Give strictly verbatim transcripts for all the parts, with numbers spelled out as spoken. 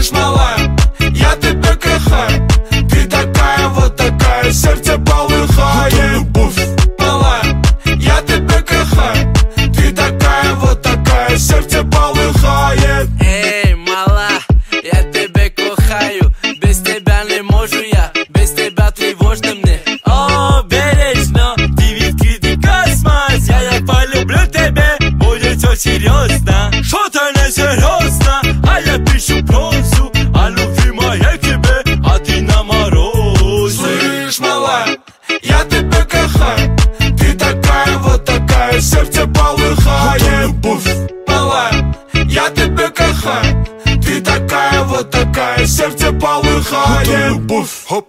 Слышь, малая, я тебя кахаю. Ты такая, вот такая, сердце полыхает. Любовь, малая, я тебя кахаю. Ты такая, вот такая, сердце полыхает. Эй, мала, я тебя кохаю. Без тебя не можу я, без тебя тревожно мне. О, бережно, ты відкритий космос. Я так полюблю тебе, будет все серьезно. Что-то не серьезно, а я пишу прозу о любви моей к тебе, а ты на морозе. Слышь, малая, я тебя кахаю. Ты такая, вот такая, сердце полыхает. Любовь, малая, я тебя кахаю. Ты такая, вот такая, сердце полыхает. Любовь, хоп.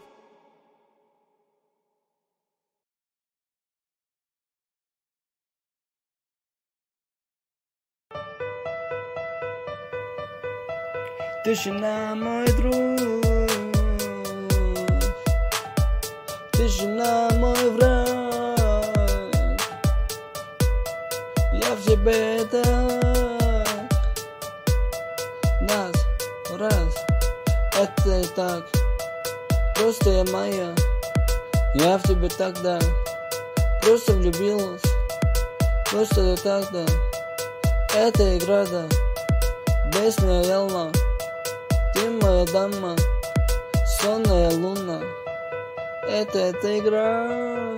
Тишина, мой друг, тишина, мой враг. Я в тебе так. Нас, раз, это и так. Просто я моя. Я в тебе тогда просто влюбилась. Просто я тогда. Это игра, да. Песня Ялма. Ты моя дама, сонная луна. Это эта игра.